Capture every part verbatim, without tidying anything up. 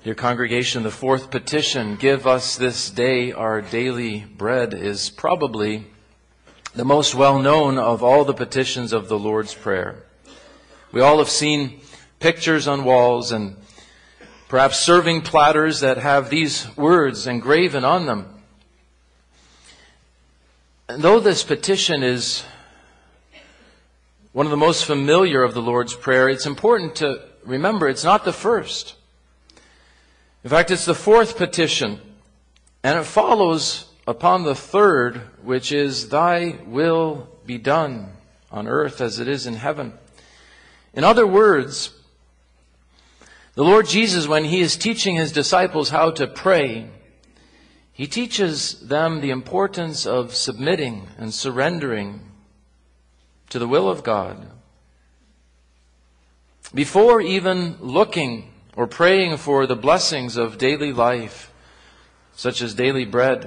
Dear congregation, the fourth petition, give us this day our daily bread, is probably the most well-known of all the petitions of the Lord's Prayer. We all have seen pictures on walls and perhaps serving platters that have these words engraven on them. And though this petition is one of the most familiar of the Lord's Prayer, it's important to remember it's not the first. In fact, it's the fourth petition, and it follows upon the third, which is, Thy will be done on earth as it is in heaven. In other words, the Lord Jesus, when He is teaching His disciples how to pray, He teaches them the importance of submitting and surrendering to the will of God. Before even looking or praying for the blessings of daily life, such as daily bread.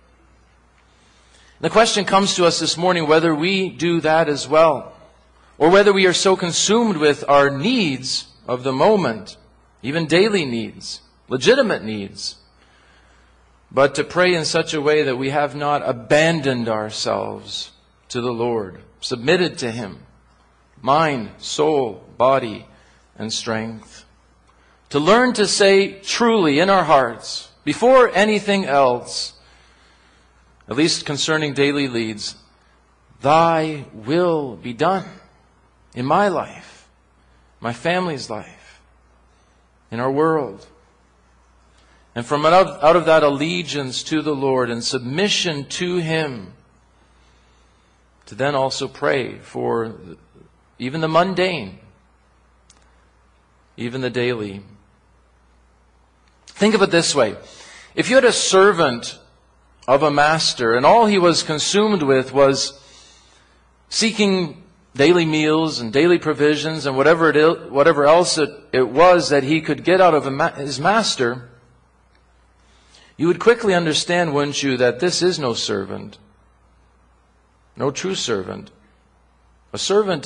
The question comes to us this morning whether we do that as well, or whether we are so consumed with our needs of the moment, even daily needs, legitimate needs, but to pray in such a way that we have not abandoned ourselves to the Lord, submitted to Him, mind, soul, body, and strength. To learn to say truly in our hearts, before anything else, at least concerning daily needs, Thy will be done in my life, my family's life, in our world. And from out of, out of that allegiance to the Lord and submission to Him, to then also pray for even the mundane, even the daily. Think of it this way. If you had a servant of a master and all he was consumed with was seeking daily meals and daily provisions and whatever it, whatever else it, it was that he could get out of a ma- his master, you would quickly understand, wouldn't you, that this is no servant. No true servant. A servant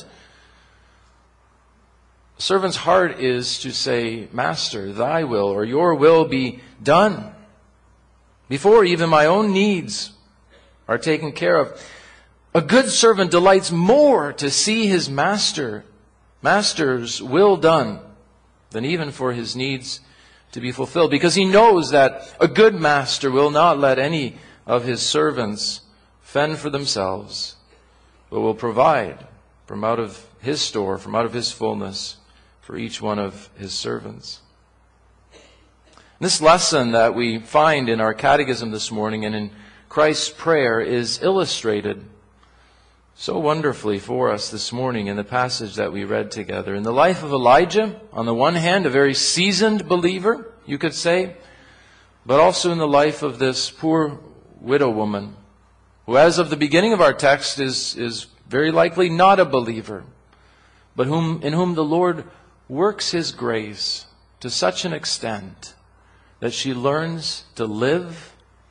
A servant's heart is to say, Master, Thy will or Your will be done before even my own needs are taken care of. A good servant delights more to see his master, master's will done than even for his needs to be fulfilled, because he knows that a good master will not let any of his servants fend for themselves, but will provide from out of His store, from out of His fullness, for each one of His servants. This lesson that we find in our catechism this morning and in Christ's prayer is illustrated so wonderfully for us this morning in the passage that we read together. In the life of Elijah, on the one hand, a very seasoned believer, you could say, but also in the life of this poor widow woman, who as of the beginning of our text is, is very likely not a believer, but whom in whom the Lord works His grace to such an extent that she learns to live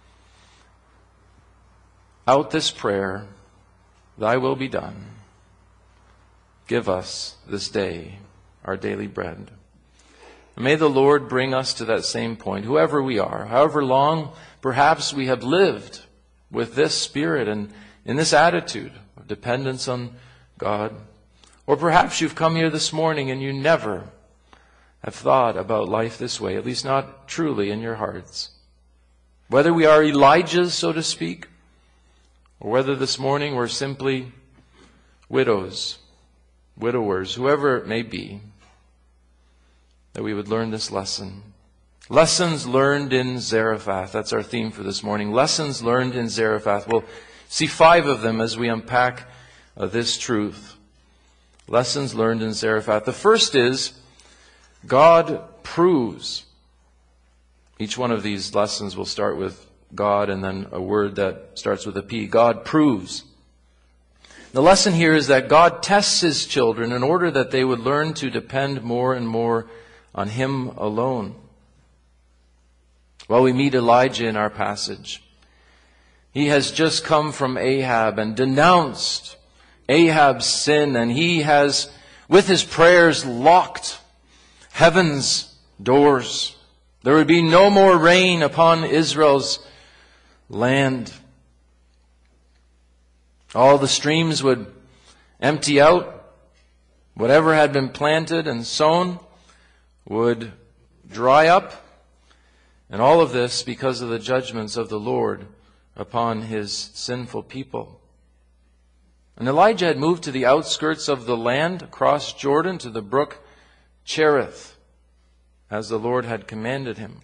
out this prayer, Thy will be done. Give us this day our daily bread. And may the Lord bring us to that same point, whoever we are, however long perhaps we have lived with this spirit and in this attitude of dependence on God. Or perhaps you've come here this morning and you never have thought about life this way, at least not truly in your hearts. Whether we are Elijahs, so to speak, or whether this morning we're simply widows, widowers, whoever it may be, that we would learn this lesson. Lessons learned in Zarephath. That's our theme for this morning. Lessons learned in Zarephath. We'll see five of them as we unpack uh, this truth. Lessons learned in Zarephath. The first is, God proves. Each one of these lessons will start with God and then a word that starts with a P. God proves. The lesson here is that God tests His children in order that they would learn to depend more and more on Him alone. Well, we meet Elijah in our passage. He has just come from Ahab and denounced Ahab's sin, and he has, with his prayers, locked heaven's doors, There would be no more rain upon Israel's land. All the streams would empty out. Whatever had been planted and sown would dry up. And all of this because of the judgments of the Lord upon His sinful people. And Elijah had moved to the outskirts of the land, across Jordan to the brook Cherith, as the Lord had commanded him.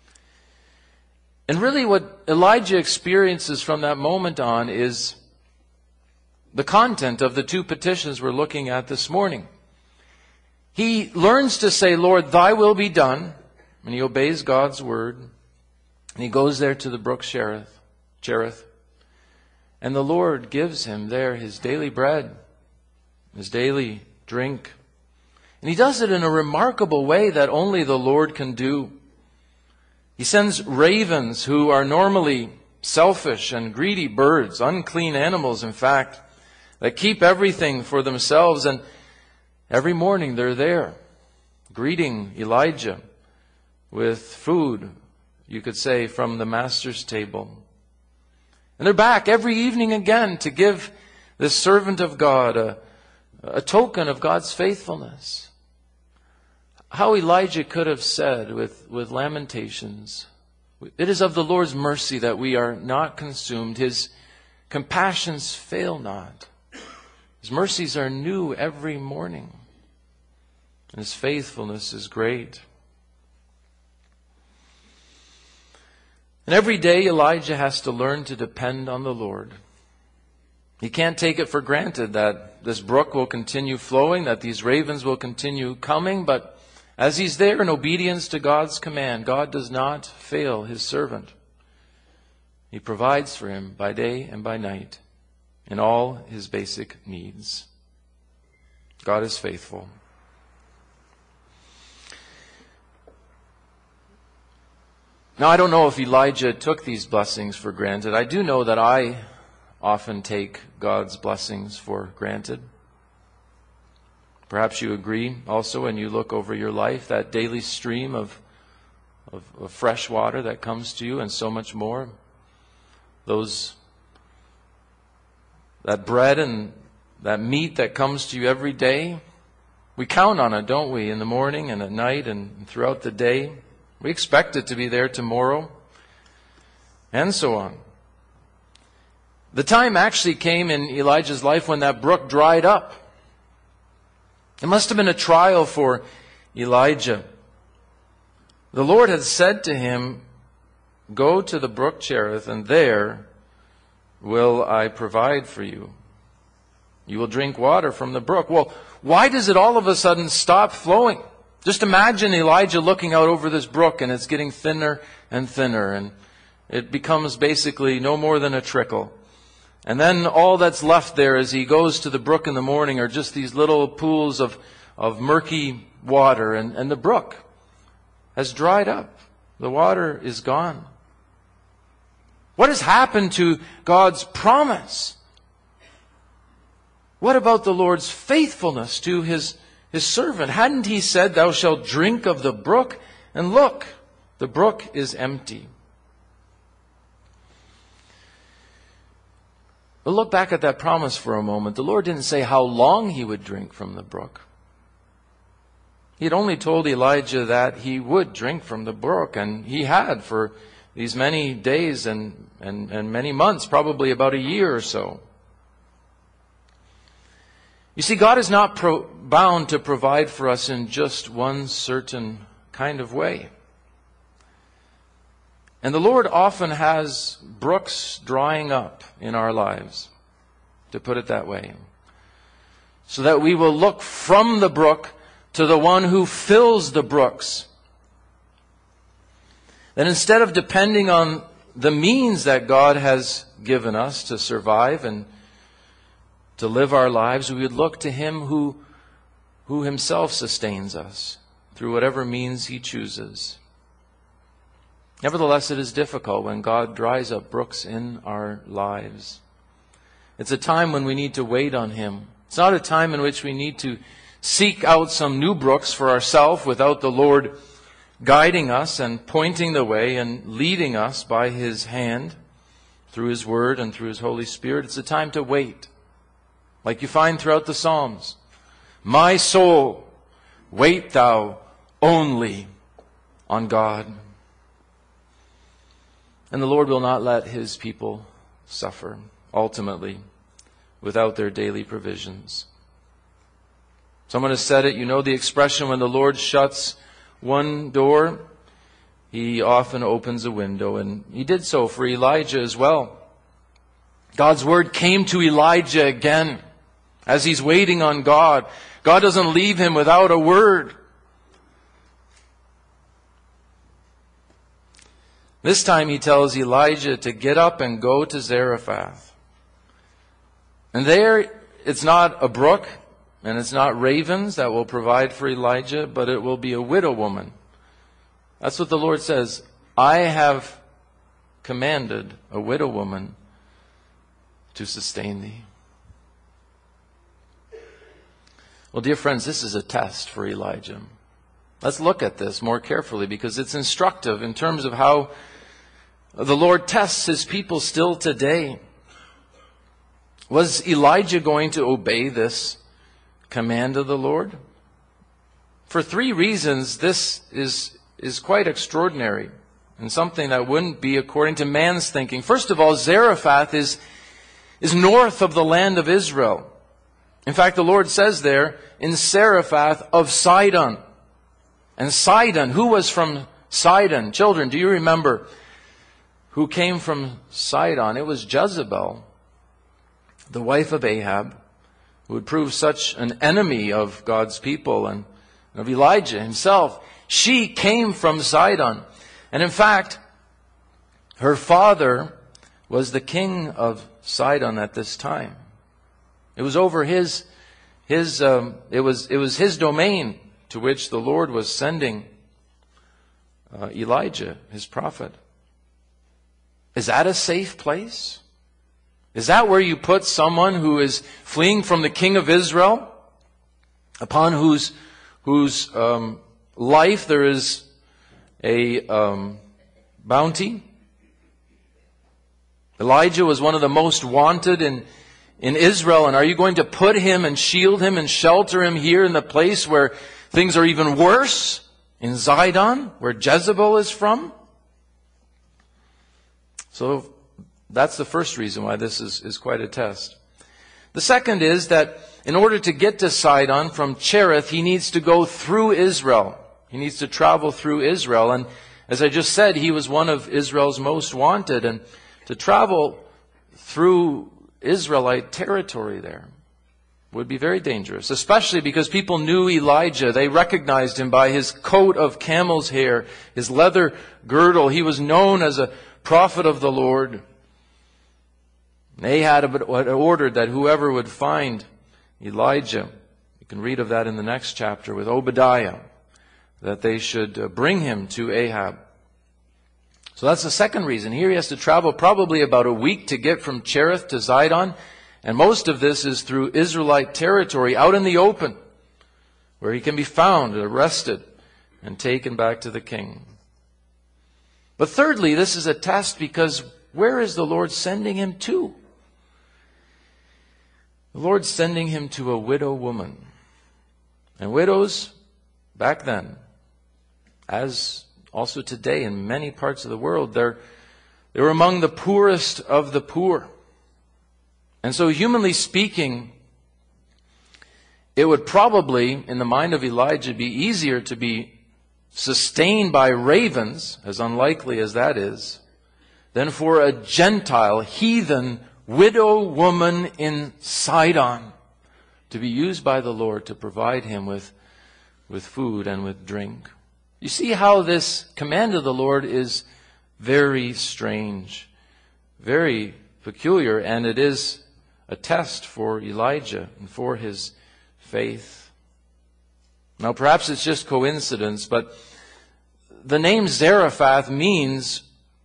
And really what Elijah experiences from that moment on is the content of the two petitions we're looking at this morning. He learns to say, Lord, thy will be done, and he obeys God's word. And he goes there to the brook Cherith, Cherith, and the Lord gives him there his daily bread, his daily drink. And he does it in a remarkable way that only the Lord can do. He sends ravens, who are normally selfish and greedy birds, unclean animals, in fact, that keep everything for themselves. And every morning they're there, greeting Elijah with food, you could say, from the master's table. And they're back every evening again to give this servant of God a, a token of God's faithfulness. How Elijah could have said with, with Lamentations, it is of the Lord's mercy that we are not consumed. His compassions fail not. His mercies are new every morning. And His faithfulness is great. And every day Elijah has to learn to depend on the Lord. He can't take it for granted that this brook will continue flowing, that these ravens will continue coming, but as he's there in obedience to God's command, God does not fail His servant. He provides for him by day and by night in all his basic needs. God is faithful. Now, I don't know if Elijah took these blessings for granted. I do know that I often take God's blessings for granted. Perhaps you agree also when you look over your life, that daily stream of, of, of fresh water that comes to you and so much more. Those, that bread and that meat that comes to you every day. We count on it, don't we, in the morning and at night and throughout the day. We expect it to be there tomorrow, and so on. The time actually came in Elijah's life when that brook dried up. It must have been a trial for Elijah. The Lord had said to him, go to the brook Cherith, and there will I provide for you. You will drink water from the brook. Well, why does it all of a sudden stop flowing? Just imagine Elijah looking out over this brook, and it's getting thinner and thinner, and it becomes basically no more than a trickle. And then all that's left there as he goes to the brook in the morning are just these little pools of, of murky water, and, and the brook has dried up. The water is gone. What has happened to God's promise? What about the Lord's faithfulness to His His servant? Hadn't He said, thou shalt drink of the brook? And look, the brook is empty. But look back at that promise for a moment. The Lord didn't say how long He would drink from the brook. He had only told Elijah that he would drink from the brook, and he had for these many days and, and, and many months, probably about a year or so. You see, God is not pro- bound to provide for us in just one certain kind of way. And the Lord often has brooks drying up in our lives, to put it that way, so that we will look from the brook to the one who fills the brooks. That instead of depending on the means that God has given us to survive and to live our lives, we would look to Him who, who Himself sustains us through whatever means He chooses. Nevertheless, it is difficult when God dries up brooks in our lives. It's a time when we need to wait on Him. It's not a time in which we need to seek out some new brooks for ourselves without the Lord guiding us and pointing the way and leading us by His hand through His Word and through His Holy Spirit. It's a time to wait, like you find throughout the Psalms. My soul, wait thou only on God. And the Lord will not let His people suffer, ultimately, without their daily provisions. Someone has said it, you know the expression, when the Lord shuts one door, He often opens a window. And He did so for Elijah as well. God's word came to Elijah again as he's waiting on God. God doesn't leave him without a word. This time He tells Elijah to get up and go to Zarephath. And there, it's not a brook, and it's not ravens that will provide for Elijah, but it will be a widow woman. That's what the Lord says. I have commanded a widow woman to sustain thee. Well, dear friends, this is a test for Elijah. Let's look at this more carefully because it's instructive in terms of how the Lord tests His people still today. Was Elijah going to obey this command of the Lord? For three reasons, this is, is quite extraordinary and something that wouldn't be according to man's thinking. First of all, Zarephath is, is north of the land of Israel. In fact, the Lord says there, in Zarephath of Sidon. And Sidon, who was from Sidon? Children, do you remember who came from Sidon? It was Jezebel, the wife of Ahab, who would prove such an enemy of God's people and of Elijah himself. She came from Sidon. And in fact, her father was the king of Sidon at this time. It was over his, his, um, it was, it was his domain to which the Lord was sending uh, Elijah, His prophet. Is that a safe place? Is that where you put someone who is fleeing from the king of Israel, upon whose, whose um, life there is a um, bounty? Elijah was one of the most wanted in, in Israel, and are you going to put him and shield him and shelter him here in the place where things are even worse, in Zidon, where Jezebel is from? So that's the first reason why this is, is quite a test. The second is that in order to get to Sidon from Cherith, he needs to go through Israel. He needs to travel through Israel. And as I just said, he was one of Israel's most wanted. And to travel through Israelite territory there would be very dangerous, especially because people knew Elijah. They recognized him by his coat of camel's hair, his leather girdle. He was known as a prophet of the Lord. Ahab had ordered that whoever would find Elijah, you can read of that in the next chapter with Obadiah, that they should bring him to Ahab. So that's the second reason. Here he has to travel probably about a week to get from Cherith to Zidon. And most of this is through Israelite territory, out in the open, where he can be found, arrested, and taken back to the king. But thirdly, this is a test because where is the Lord sending him to? The Lord's sending him to a widow woman. And widows, back then, as also today in many parts of the world, they're, they were among the poorest of the poor. And so humanly speaking, it would probably, in the mind of Elijah, be easier to be sustained by ravens, as unlikely as that is, than for a Gentile, heathen, widow woman in Sidon to be used by the Lord to provide him with, with food and with drink. You see how this command of the Lord is very strange, very peculiar, and it is a test for Elijah and for his faith. Now perhaps it's just coincidence, but the name Zarephath means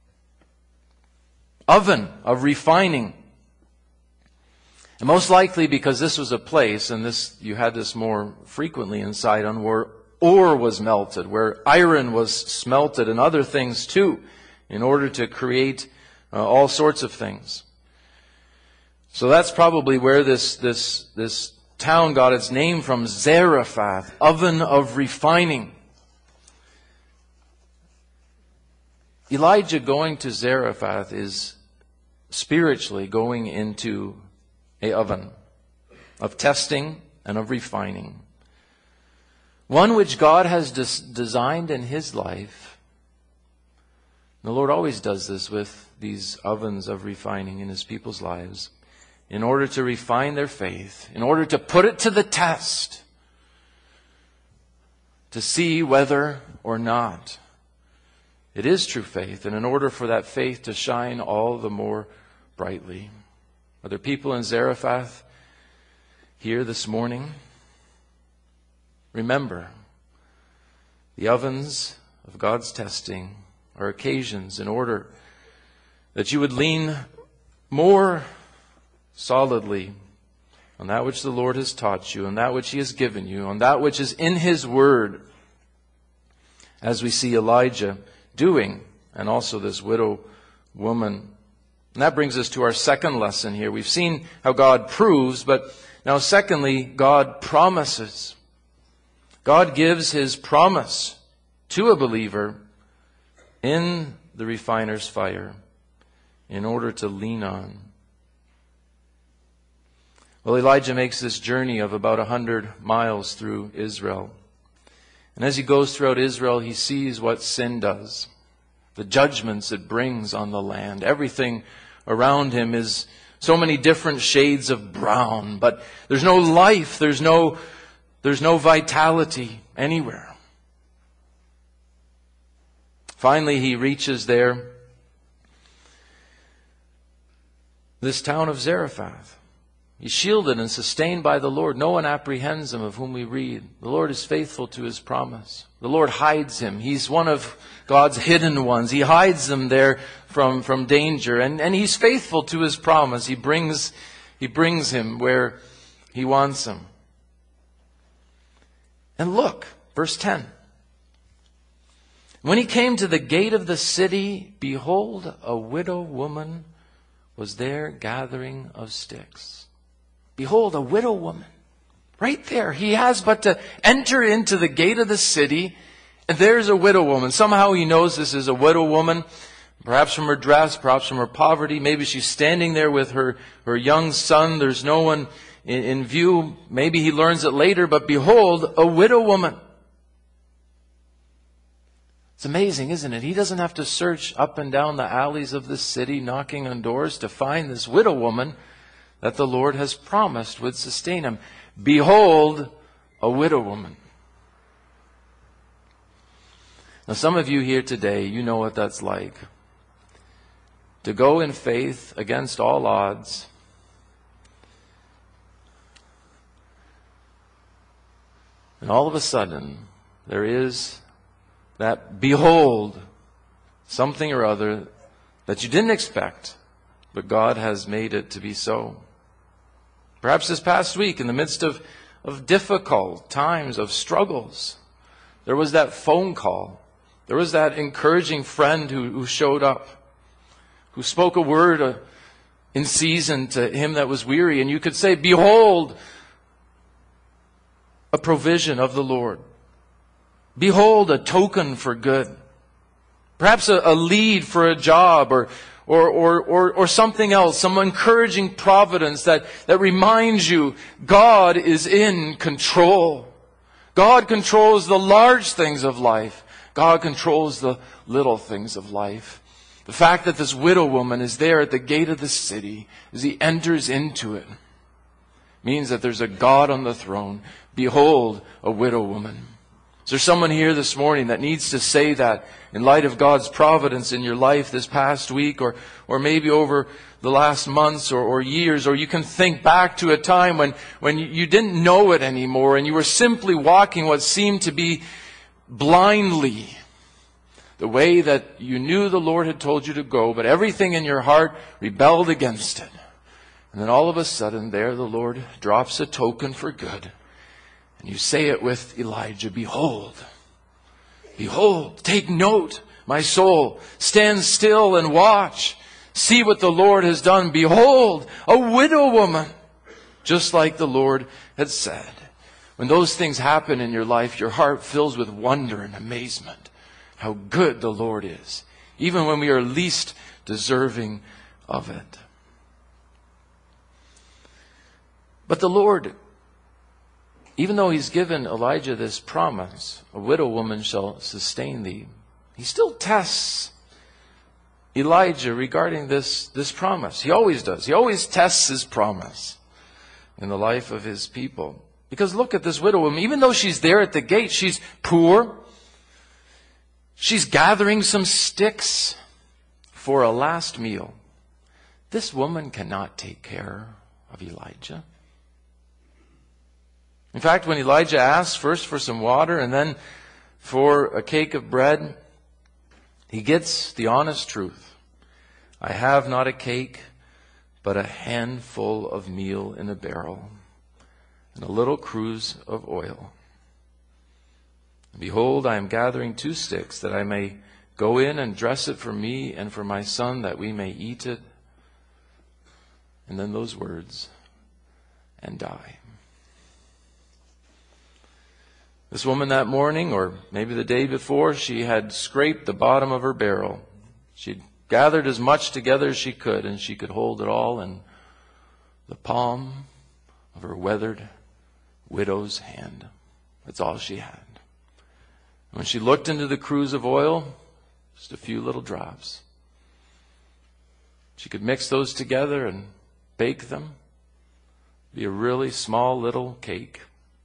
oven of refining. And most likely because this was a place, and this you had this more frequently in Sidon, where ore was melted, where iron was smelted and other things too, in order to create uh, all sorts of things. So that's probably where this, this, this town got its name from, Zarephath, oven of refining. Elijah going to Zarephath is spiritually going into a oven of testing and of refining. One which God has des- designed in His life. The Lord always does this with these ovens of refining in His people's lives, in order to refine their faith, in order to put it to the test, to see whether or not it is true faith, and in order for that faith to shine all the more brightly. Are there people in Zarephath here this morning? Remember, the ovens of God's testing are occasions in order that you would lean more solidly on that which the Lord has taught you, on that which He has given you, on that which is in His Word, as we see Elijah doing, and also this widow woman. And that brings us to our second lesson here. We've seen how God proves, but now secondly, God promises. God gives His promise to a believer in the refiner's fire in order to lean on. Well, Elijah makes this journey of about a hundred miles through Israel. And as he goes throughout Israel, he sees what sin does, the judgments it brings on the land. Everything around him is so many different shades of brown, but there's no life, there's no, there's no vitality anywhere. Finally, he reaches there, this town of Zarephath. He's shielded and sustained by the Lord. No one apprehends him, of whom we read. The Lord is faithful to His promise. The Lord hides him. He's one of God's hidden ones. He hides them there from, from danger. And, and He's faithful to His promise. He brings, he brings him where He wants him. And look, verse ten. When he came to the gate of the city, behold, a widow woman was there gathering of sticks. Behold, a widow woman. Right there. He has but to enter into the gate of the city, and there's a widow woman. Somehow he knows this is a widow woman, perhaps from her dress, perhaps from her poverty. Maybe she's standing there with her, her young son. There's no one in, in view. Maybe he learns it later, but behold, a widow woman. It's amazing, isn't it? He doesn't have to search up and down the alleys of the city, knocking on doors to find this widow woman that the Lord has promised would sustain him. Behold, a widow woman. Now, some of you here today, you know what that's like. To go in faith against all odds. And all of a sudden, there is that behold, something or other that you didn't expect, but God has made it to be so. Perhaps this past week, in the midst of, of difficult times, of struggles, there was that phone call. There was that encouraging friend who, who showed up, who spoke a word uh, in season to him that was weary. And you could say, behold, a provision of the Lord. Behold, a token for good. Perhaps a, a lead for a job, or Or, or, or, or something else, some encouraging providence that, that reminds you God is in control. God controls the large things of life. God controls the little things of life. The fact that this widow woman is there at the gate of the city as he enters into it means that there's a God on the throne. Behold, a widow woman. Is there someone here this morning that needs to say that in light of God's providence in your life this past week, or, or maybe over the last months or, or years, or you can think back to a time when, when you didn't know it anymore and you were simply walking what seemed to be blindly the way that you knew the Lord had told you to go, but everything in your heart rebelled against it. And then all of a sudden there the Lord drops a token for good. And you say it with Elijah, behold, behold, take note, my soul, stand still and watch. See what the Lord has done. Behold, a widow woman, just like the Lord had said. When those things happen in your life, your heart fills with wonder and amazement. How good the Lord is, even when we are least deserving of it. But the Lord, even though He's given Elijah this promise, a widow woman shall sustain thee, He still tests Elijah regarding this, this promise. He always does. He always tests His promise in the life of His people. Because look at this widow woman. Even though she's there at the gate, she's poor. She's gathering some sticks for a last meal. This woman cannot take care of Elijah. In fact, when Elijah asks first for some water and then for a cake of bread, he gets the honest truth. I have not a cake, but a handful of meal in a barrel and a little cruse of oil. Behold, I am gathering two sticks, that I may go in and dress it for me and for my son, that we may eat it. And then those words, and die. This woman that morning, or maybe the day before, she had scraped the bottom of her barrel. She'd gathered as much together as she could, and she could hold it all in the palm of her weathered widow's hand. That's all she had. When she looked into the cruse of oil, just a few little drops. She could mix those together and bake them. Be a really small little cake.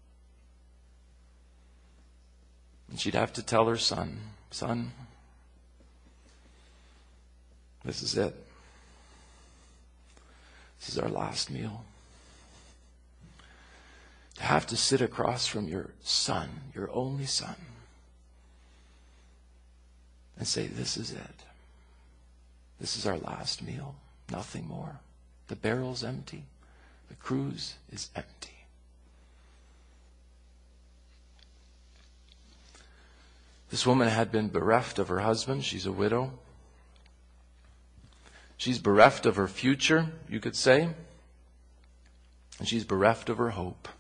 And she'd have to tell her son, son, this is it. This is our last meal. To have to sit across from your son, your only son, and say, this is it. This is our last meal. Nothing more. The barrel's empty. The cruse is empty. This woman had been bereft of her husband. She's a widow. She's bereft of her future, you could say. And she's bereft of her hope.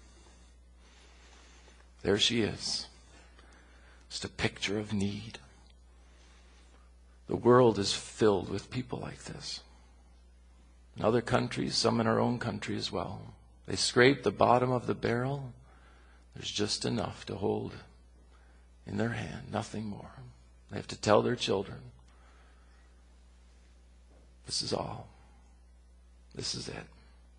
There she is. Just a picture of need. The world is filled with people like this. In other countries, some in our own country as well. They scrape the bottom of the barrel. There's just enough to hold in their hand, nothing more. They have to tell their children, this is all. This is it.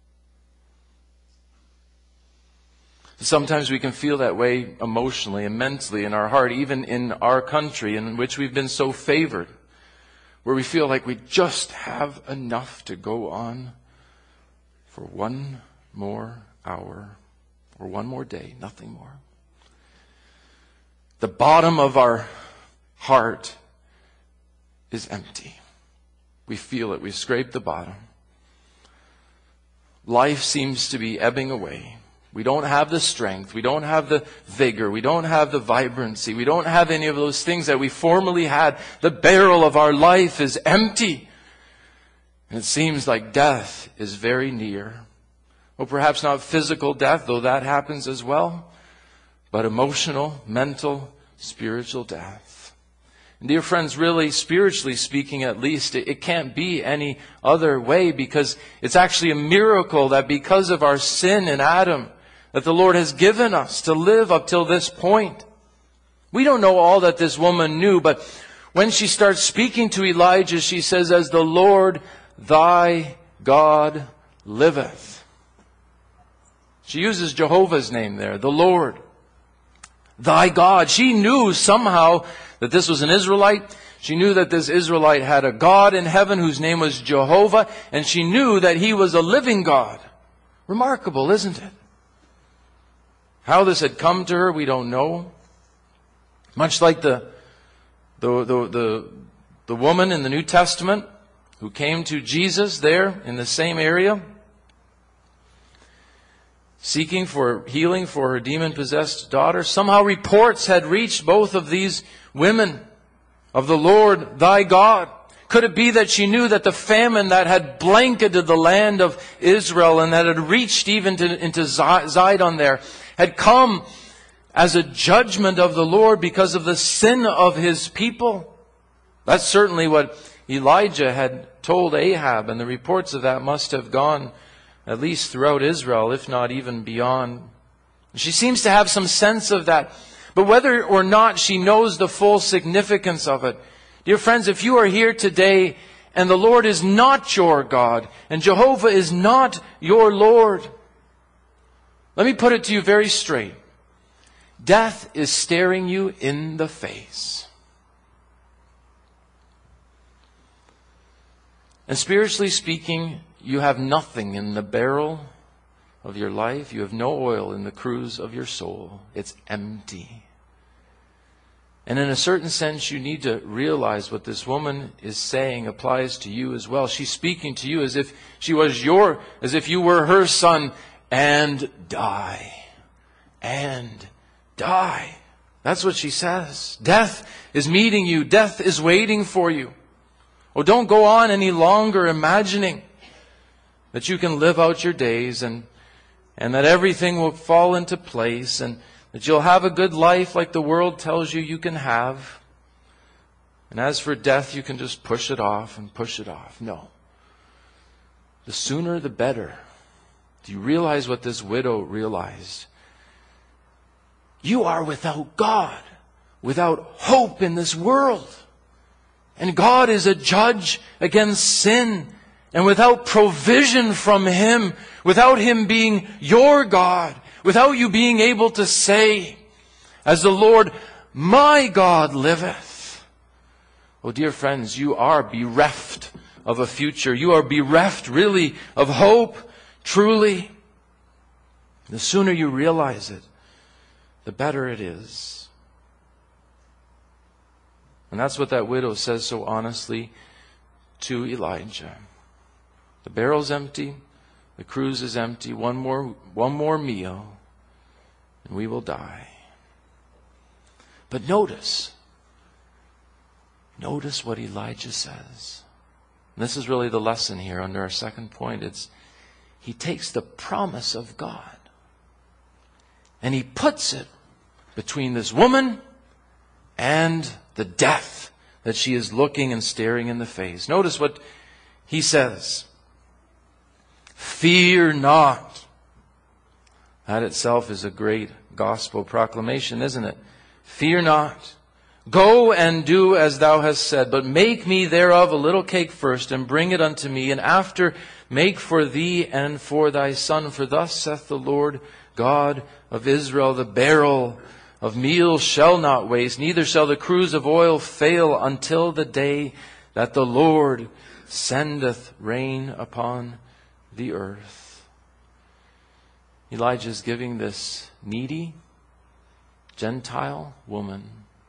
Sometimes we can feel that way emotionally and mentally in our heart, even in our country in which we've been so favored, where we feel like we just have enough to go on for one more hour or one more day, nothing more. The bottom of our heart is empty. We feel it. We've scraped the bottom. Life seems to be ebbing away. We don't have the strength. We don't have the vigor. We don't have the vibrancy. We don't have any of those things that we formerly had. The barrel of our life is empty. And it seems like death is very near. Well, perhaps not physical death, though that happens as well. But emotional, mental, spiritual death. And dear friends, really, spiritually speaking at least, it, it can't be any other way, because it's actually a miracle that because of our sin in Adam, that the Lord has given us to live up till this point. We don't know all that this woman knew, but when she starts speaking to Elijah, she says, as the Lord thy God liveth. She uses Jehovah's name there, the Lord. Thy God. She knew somehow that this was an Israelite. She knew that this Israelite had a God in heaven whose name was Jehovah. And she knew that He was a living God. Remarkable, isn't it? How this had come to her, we don't know. Much like the, the, the, the, the woman in the New Testament who came to Jesus there in the same area. seeking for healing for her demon-possessed daughter. Somehow reports had reached both of these women of the Lord thy God. Could it be that she knew that the famine that had blanketed the land of Israel and that had reached even to, into Zidon there had come as a judgment of the Lord because of the sin of His people? That's certainly what Elijah had told Ahab, and the reports of that must have gone at least throughout Israel, if not even beyond. She seems to have some sense of that. But whether or not she knows the full significance of it, dear friends, if you are here today and the Lord is not your God and Jehovah is not your Lord, let me put it to you very straight. Death is staring you in the face. And spiritually speaking, you have nothing in the barrel of your life. You have no oil in the cruse of your soul. It's empty. And in a certain sense, you need to realize what this woman is saying applies to you as well. She's speaking to you as if she was your, as if you were her son, and die. And die. That's what she says. Death is meeting you. Death is waiting for you. Oh, don't go on any longer imagining that you can live out your days and, and that everything will fall into place and that you'll have a good life like the world tells you you can have. And as for death, you can just push it off and push it off. No. The sooner the better. Do you realize what this widow realized? You are without God, without hope in this world. And God is a judge against sin. And without provision from Him, without Him being your God, without you being able to say, as the Lord, my God liveth. Oh, dear friends, you are bereft of a future. You are bereft, really, of hope, truly. The sooner you realize it, the better it is. And that's what that widow says so honestly to Elijah. The barrel's empty. The cruse is empty. One more, one more meal, and we will die. But notice, notice what Elijah says. And this is really the lesson here under our second point. It's, he takes the promise of God and he puts it between this woman and the death that she is looking and staring in the face. Notice what he says. Fear not. That itself is a great gospel proclamation, isn't it? Fear not. Go and do as thou hast said, but make me thereof a little cake first, and bring it unto me, and after make for thee and for thy son. For thus saith the Lord God of Israel, the barrel of meal shall not waste, neither shall the cruse of oil fail until the day that the Lord sendeth rain upon the earth. Elijah is giving this needy Gentile woman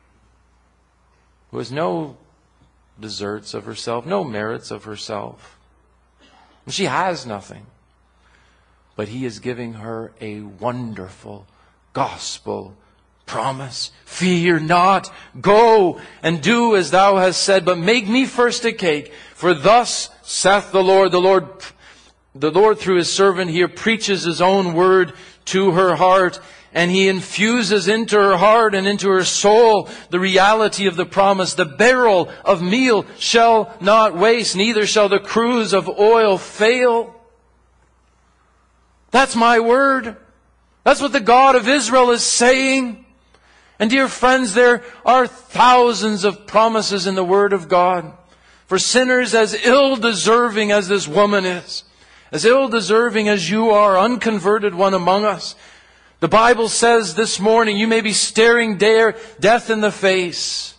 who has no deserts of herself, no merits of herself. She has nothing. But he is giving her a wonderful gospel promise. Fear not. Go and do as thou hast said, but make me first a cake. For thus saith the Lord. The Lord, the Lord through His servant here preaches His own word to her heart. And He infuses into her heart and into her soul the reality of the promise. The barrel of meal shall not waste, neither shall the cruse of oil fail. That's my word. That's what the God of Israel is saying. And dear friends, there are thousands of promises in the Word of God for sinners as ill-deserving as this woman is, as ill-deserving as you are, unconverted one among us. The Bible says this morning you may be staring dare, death in the face.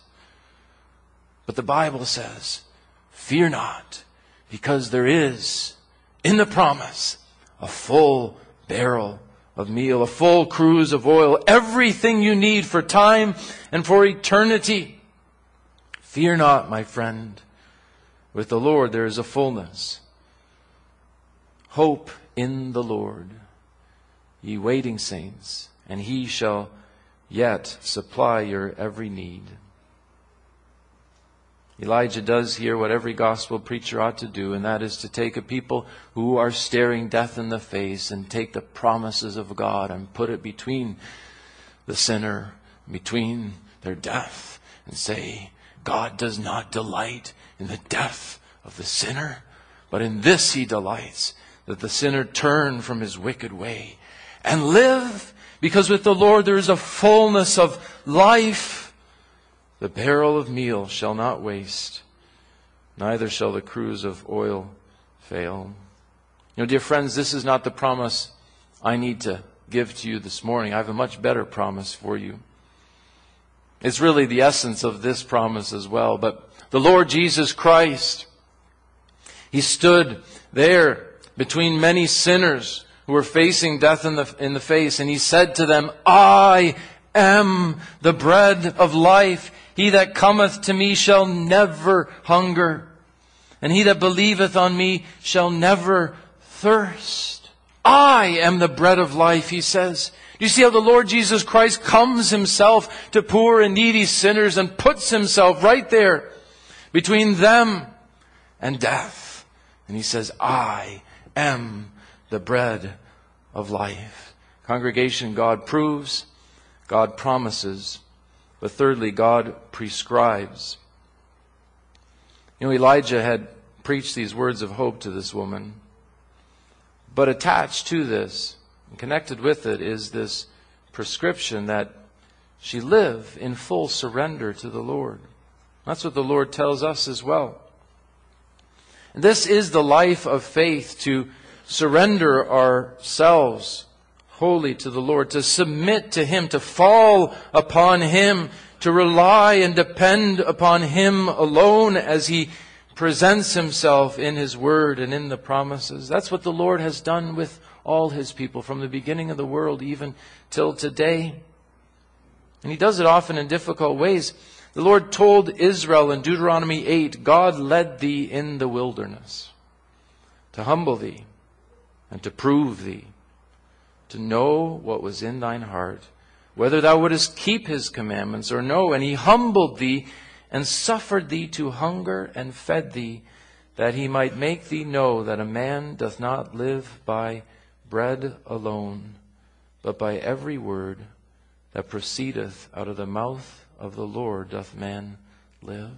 But the Bible says, fear not, because there is in the promise a full barrel of meal, a full cruse of oil, everything you need for time and for eternity. Fear not, my friend. With the Lord there is a fullness. Hope in the Lord. ye waiting saints, and he shall yet supply your every need. Elijah does here what every gospel preacher ought to do, and that is to take a people who are staring death in the face and take the promises of God and put it between the sinner, between their death, and say, God does not delight in the death of the sinner, but in this he delights, that the sinner turn from his wicked way and live, because with the Lord there is a fullness of life. The barrel of meal shall not waste, neither shall the cruse of oil fail. You know, dear friends, this is not the promise I need to give to you this morning. I have a much better promise for you. It's really the essence of this promise as well. But the Lord Jesus Christ, he stood there between many sinners who were facing death in the, in the face, and he said to them, I am the bread of life. He that cometh to me shall never hunger, and he that believeth on me shall never thirst. I am the bread of life, he says. Do you see how the Lord Jesus Christ comes himself to poor and needy sinners and puts himself right there between them and death? And he says, I am the bread of life. Congregation, God proves, God promises, but thirdly, God prescribes. You know, Elijah had preached these words of hope to this woman, but attached to this, and connected with it, is this prescription that she live in full surrender to the Lord. That's what the Lord tells us as well. And this is the life of faith, to surrender ourselves wholly to the Lord, to submit to him, to fall upon him, to rely and depend upon him alone as he presents himself in his word and in the promises. That's what the Lord has done with all his people from the beginning of the world even till today. And he does it often in difficult ways. The Lord told Israel in Deuteronomy eight, God led thee in the wilderness to humble thee and to prove thee, to know what was in thine heart, whether thou wouldest keep his commandments or no. And he humbled thee and suffered thee to hunger and fed thee, that he might make thee know that a man doth not live by bread alone, but by every word that proceedeth out of the mouth of the Lord doth man live.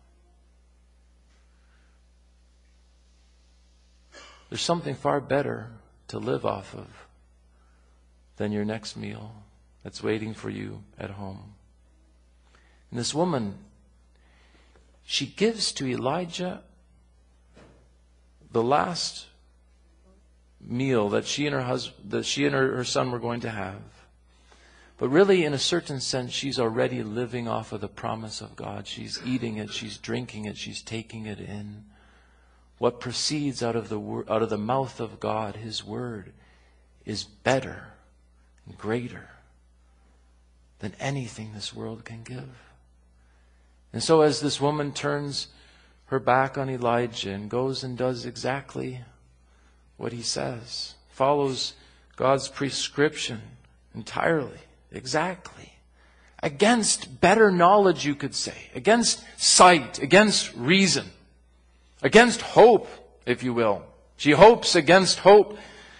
There's something far better to live off of than your next meal that's waiting for you at home. And this woman, she gives to Elijah the last meal that she and her husband, that she and her, her son were going to have. But really, in a certain sense, she's already living off of the promise of God. She's eating it, she's drinking it, she's taking it in. What proceeds out of the out of the mouth of God, his word, is better and greater than anything this world can give. And so as this woman turns her back on Elijah and goes and does exactly what he says, follows God's prescription entirely, exactly, against better knowledge, you could say, against sight, against reason, against hope, if you will. She hopes against hope.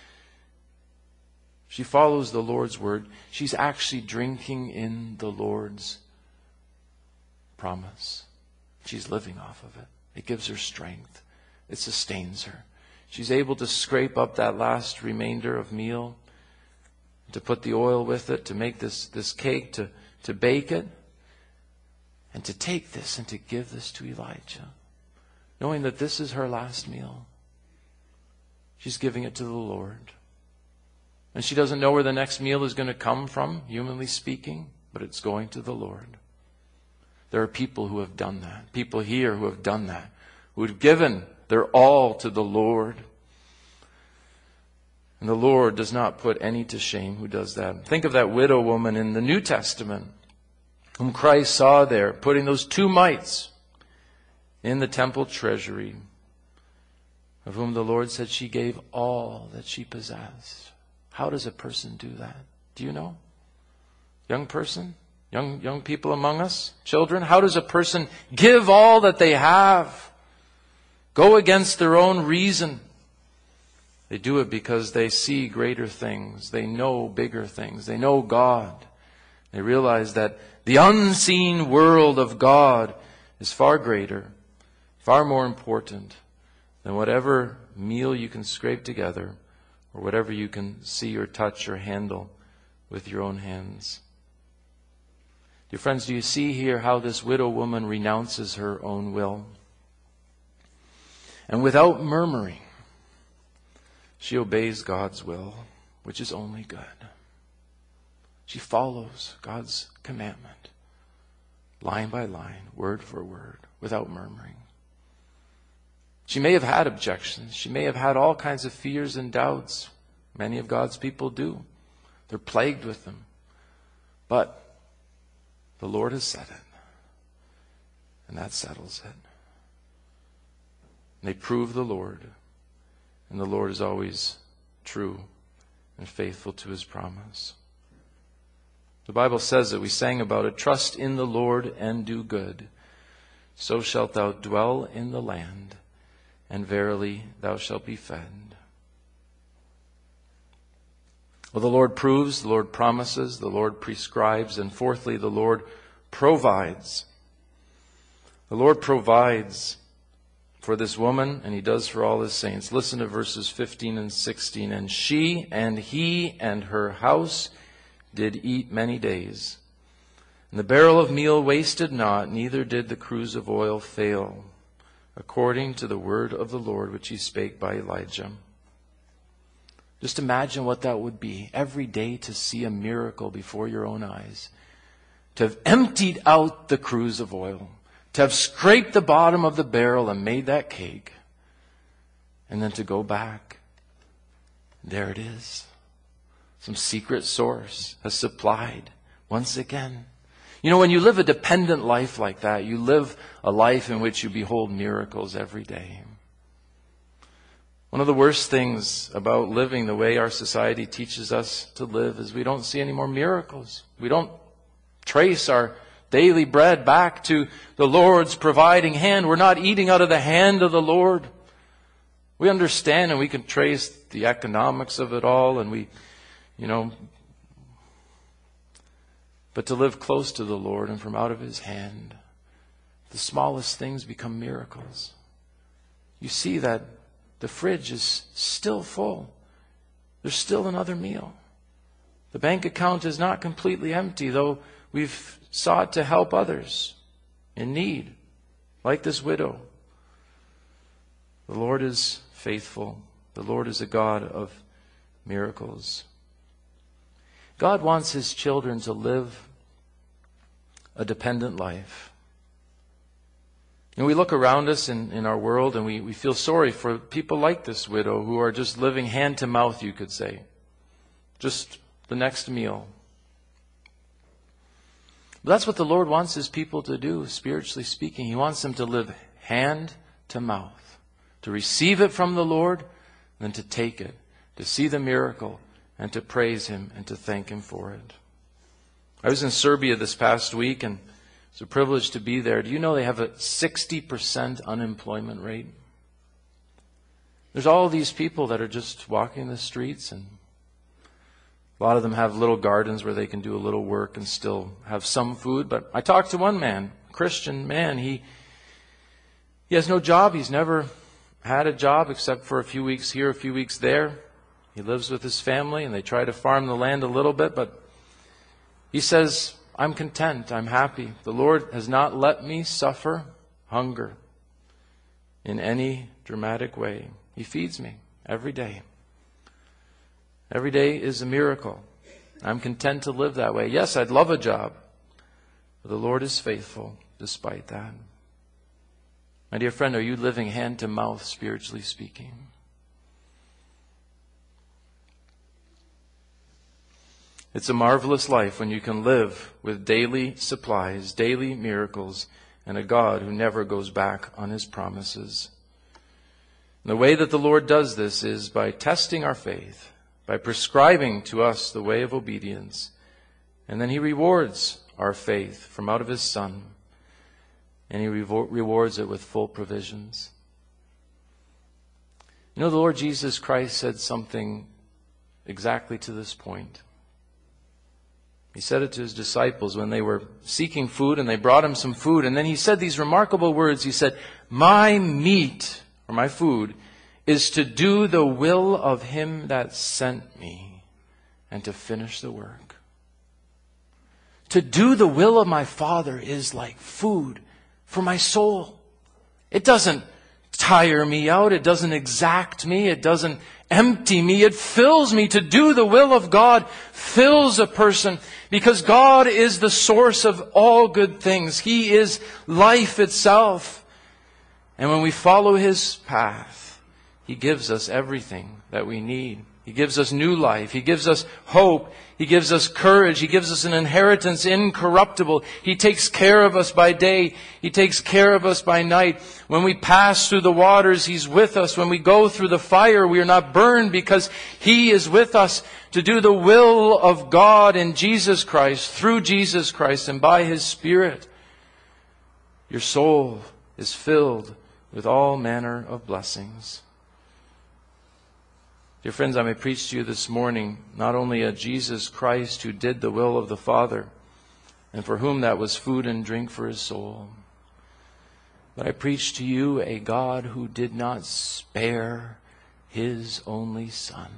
She follows the Lord's word. She's actually drinking in the Lord's promise. She's living off of it. It gives her strength. It sustains her. She's able to scrape up that last remainder of meal, to put the oil with it, to make this, this cake, to, to bake it, and to take this and to give this to Elijah, knowing that this is her last meal. She's giving it to the Lord. And she doesn't know where the next meal is going to come from, humanly speaking, but it's going to the Lord. There are people who have done that. People here who have done that. Who have given their all to the Lord. And the Lord does not put any to shame who does that. Think of that widow woman in the New Testament, whom Christ saw there, putting those two mites in the temple treasury, of whom the Lord said she gave all that she possessed. How does a person do that? Do you know? Young person? Young, young people among us? Children? How does a person give all that they have? Go against their own reason? They do it because they see greater things. They know bigger things. They know God. They realize that the unseen world of God is far greater, far more important than whatever meal you can scrape together or whatever you can see or touch or handle with your own hands. Dear friends, do you see here how this widow woman renounces her own will? And without murmuring, she obeys God's will, which is only good. She follows God's commandment, line by line, word for word, without murmuring. She may have had objections. She may have had all kinds of fears and doubts. Many of God's people do. They're plagued with them. But the Lord has said it, and that settles it. And they prove the Lord, and the Lord is always true and faithful to His promise. The Bible says that we sang about it, trust in the Lord and do good. So shalt thou dwell in the land, and verily thou shalt be fed. Well, the Lord proves, the Lord promises, the Lord prescribes, and fourthly, the Lord provides. The Lord provides for this woman, and He does for all His saints. Listen to verses fifteen and sixteen. And she and he and her house did eat many days. And the barrel of meal wasted not, neither did the cruse of oil fail, according to the word of the Lord which He spake by Elijah. Just imagine what that would be every day to see a miracle before your own eyes. To have emptied out the cruse of oil. To have scraped the bottom of the barrel and made that cake. And then to go back. There it is. Some secret source has supplied once again. You know, when you live a dependent life like that, you live a life in which you behold miracles every day. One of the worst things about living the way our society teaches us to live is we don't see any more miracles. We don't trace our daily bread back to the Lord's providing hand. We're not eating out of the hand of the Lord. We understand and we can trace the economics of it all, and we, you know, but to live close to the Lord and from out of His hand, the smallest things become miracles. You see that the fridge is still full. There's still another meal. The bank account is not completely empty, though we've sought to help others in need, like this widow. The Lord is faithful. The Lord is a God of miracles. God wants His children to live a dependent life. And we look around us in, in our world and we, we feel sorry for people like this widow who are just living hand to mouth, you could say. Just the next meal. But that's what the Lord wants His people to do, spiritually speaking. He wants them to live hand to mouth. To receive it from the Lord, and then to take it. To see the miracle, and to praise Him, and to thank Him for it. I was in Serbia this past week, and it's a privilege to be there. Do you know they have a sixty percent unemployment rate? There's all these people that are just walking the streets, and a lot of them have little gardens where they can do a little work and still have some food. But I talked to one man, a Christian man. He, he has no job. He's never had a job except for a few weeks here, a few weeks there. He lives with his family, and they try to farm the land a little bit. But he says, I'm content. I'm happy. The Lord has not let me suffer hunger in any dramatic way. He feeds me every day. Every day is a miracle. I'm content to live that way. Yes, I'd love a job, but the Lord is faithful despite that. My dear friend, are you living hand to mouth, spiritually speaking? It's a marvelous life when you can live with daily supplies, daily miracles, and a God who never goes back on His promises. And the way that the Lord does this is by testing our faith, by prescribing to us the way of obedience. And then he rewards our faith from out of his Son. And he revo- rewards it with full provisions. You know, the Lord Jesus Christ said something exactly to this point. He said it to his disciples when they were seeking food, and they brought him some food. And then he said these remarkable words. He said, "My meat," or my food, "is to do the will of him that sent me and to finish the work." To do the will of my Father is like food for my soul. It doesn't tire me out. It doesn't exact me. It doesn't empty me. It fills me. To do the will of God fills a person, because God is the source of all good things. He is life itself. And when we follow his path, he gives us everything that we need. He gives us new life. He gives us hope. He gives us courage. He gives us an inheritance incorruptible. He takes care of us by day. He takes care of us by night. When we pass through the waters, he's with us. When we go through the fire, we are not burned, because he is with us to do the will of God in Jesus Christ, through Jesus Christ, and by his Spirit. Your soul is filled with all manner of blessings. Dear friends, I may preach to you this morning not only a Jesus Christ who did the will of the Father, and for whom that was food and drink for his soul, but I preach to you a God who did not spare his only Son,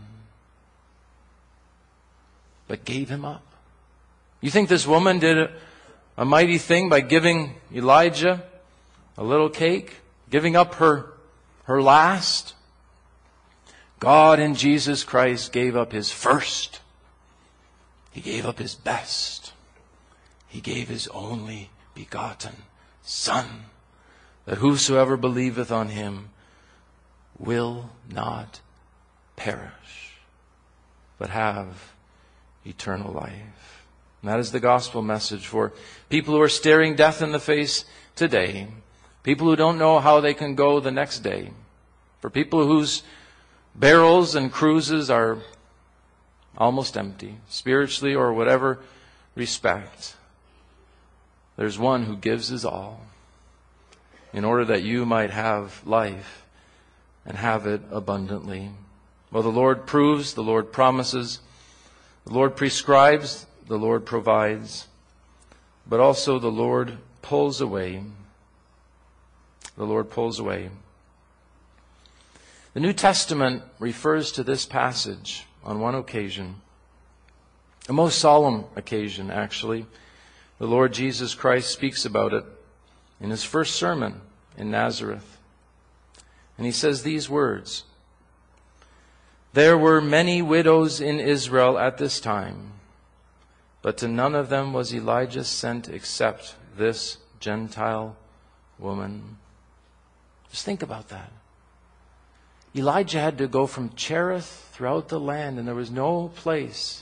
but gave him up. You think this woman did a, a mighty thing by giving Elijah a little cake, giving up her, her last? God in Jesus Christ gave up his first. He gave up his best. He gave his only begotten Son, that whosoever believeth on him will not perish, but have eternal life. And that is the gospel message for people who are staring death in the face today, people who don't know how they can go the next day, for people whose barrels and cruises are almost empty, spiritually or whatever respect. There's one who gives his all in order that you might have life and have it abundantly. Well, the Lord proves, the Lord promises, the Lord prescribes, the Lord provides, but also the Lord pulls away. The Lord pulls away. The New Testament refers to this passage on one occasion, a most solemn occasion, actually. The Lord Jesus Christ speaks about it in his first sermon in Nazareth. And he says these words, "There were many widows in Israel at this time, but to none of them was Elijah sent except this Gentile woman." Just think about that. Elijah had to go from Cherith throughout the land, and there was no place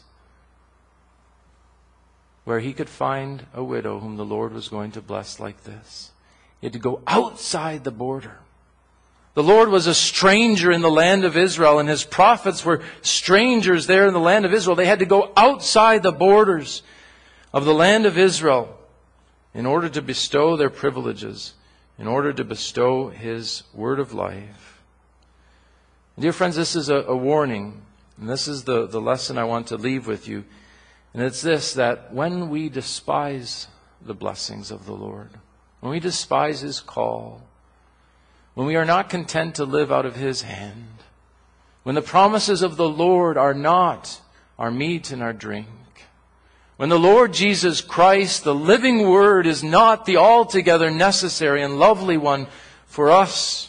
where he could find a widow whom the Lord was going to bless like this. He had to go outside the border. The Lord was a stranger in the land of Israel, and his prophets were strangers there in the land of Israel. They had to go outside the borders of the land of Israel in order to bestow their privileges, in order to bestow his word of life. Dear friends, this is a, a warning, and this is the, the lesson I want to leave with you. And it's this, that when we despise the blessings of the Lord, when we despise his call, when we are not content to live out of his hand, when the promises of the Lord are not our meat and our drink, when the Lord Jesus Christ, the living Word, is not the altogether necessary and lovely one for us,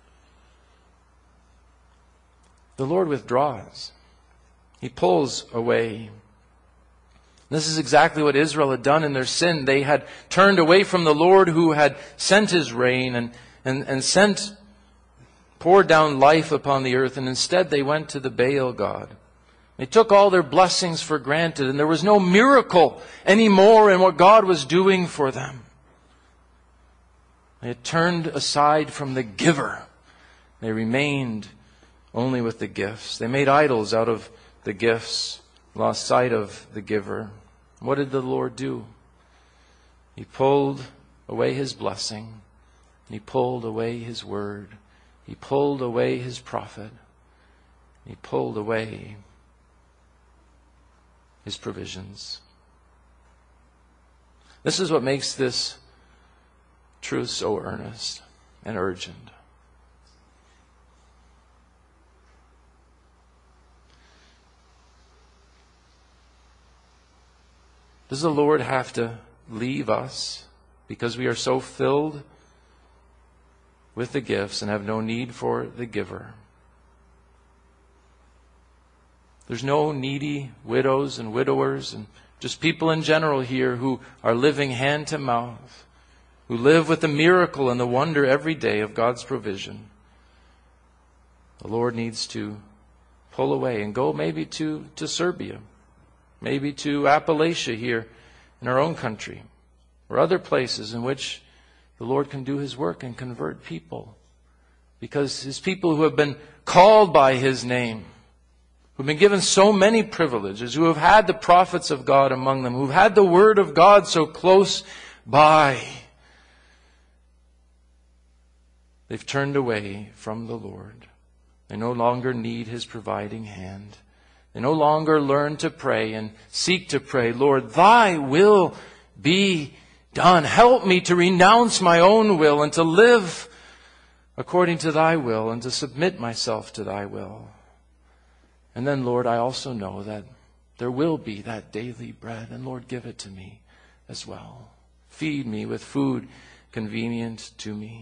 the Lord withdraws. He pulls away. This is exactly what Israel had done in their sin. They had turned away from the Lord who had sent his rain and, and, and sent, poured down life upon the earth, and instead they went to the Baal god. They took all their blessings for granted, and there was no miracle anymore in what God was doing for them. They had turned aside from the giver. They remained only with the gifts. They made idols out of the gifts, lost sight of the giver. What did the Lord do? He pulled away his blessing. He pulled away his word. He pulled away his prophet. He pulled away his provisions. This is what makes this truth so earnest and urgent. Does the Lord have to leave us because we are so filled with the gifts and have no need for the giver? There's no needy widows and widowers and just people in general here who are living hand to mouth, who live with the miracle and the wonder every day of God's provision. The Lord needs to pull away and go maybe to, to Serbia, maybe to Appalachia here in our own country, or other places in which the Lord can do his work and convert people. Because his people who have been called by his name, who've been given so many privileges, who have had the prophets of God among them, who've had the word of God so close by, they've turned away from the Lord. They no longer need his providing hand. They no longer learn to pray and seek to pray, Lord, thy will be done. Help me to renounce my own will and to live according to thy will and to submit myself to thy will. And then, Lord, I also know that there will be that daily bread. And Lord, give it to me as well. Feed me with food convenient to me.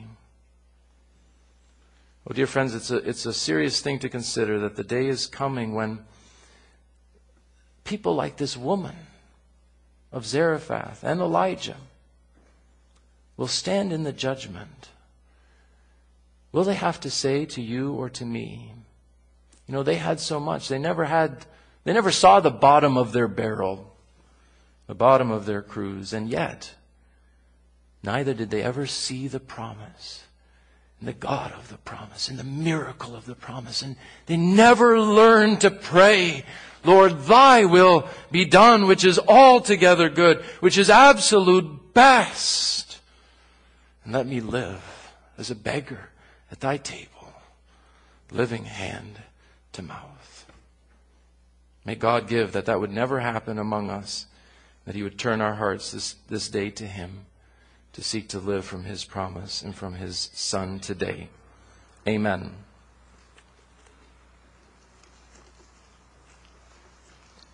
Oh, dear friends, it's a, it's a serious thing to consider that the day is coming when people like this woman of Zarephath and Elijah will stand in the judgment. Will they have to say to you or to me, you know, they had so much. They never had, they never saw the bottom of their barrel, the bottom of their cruse. And yet, neither did they ever see the promise and the God of the promise and the miracle of the promise. And they never learned to pray, Lord, thy will be done, which is altogether good, which is absolute best. And let me live as a beggar at thy table, living hand to mouth. May God give that that would never happen among us, that he would turn our hearts this, this day to him, to seek to live from his promise and from his Son today. Amen.